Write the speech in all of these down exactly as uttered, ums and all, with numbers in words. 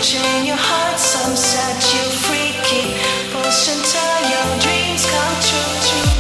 Chain your heart, some set you freaky. Push until your dreams come true.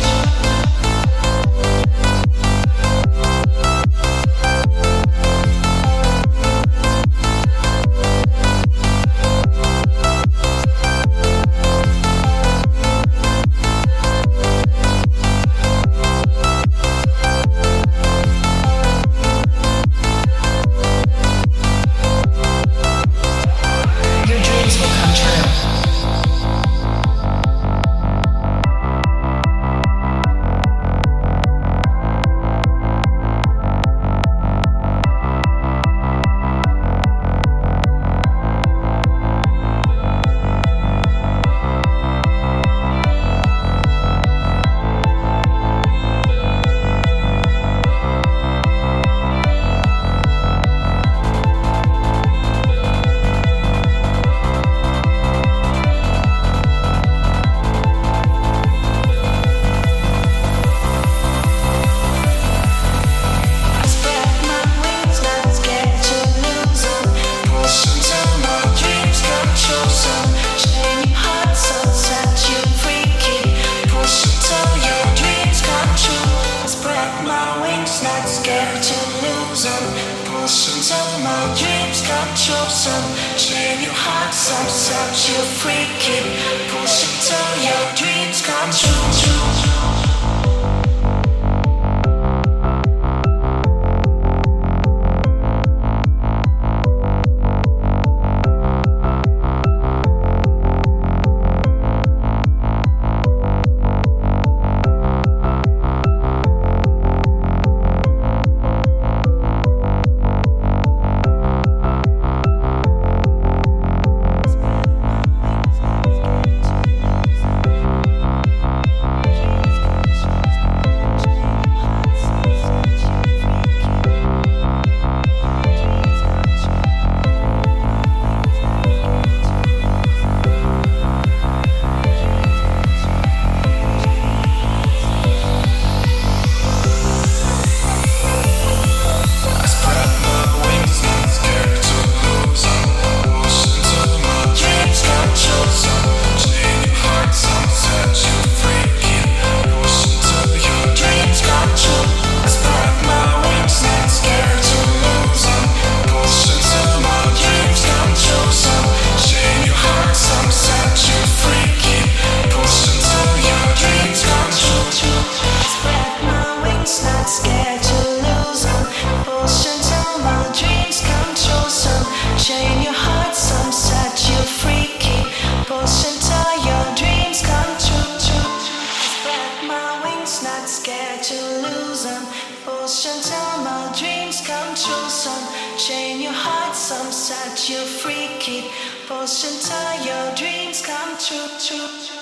Chain your heart, some set you freaky. Push until your dreams come true. Chain your heart, some set you freaky. Push until your dreams come true. Spread my wings, not scared to lose them. Push until my dreams come true. Some chain your heart, some set you freaky. Push until your dreams come true.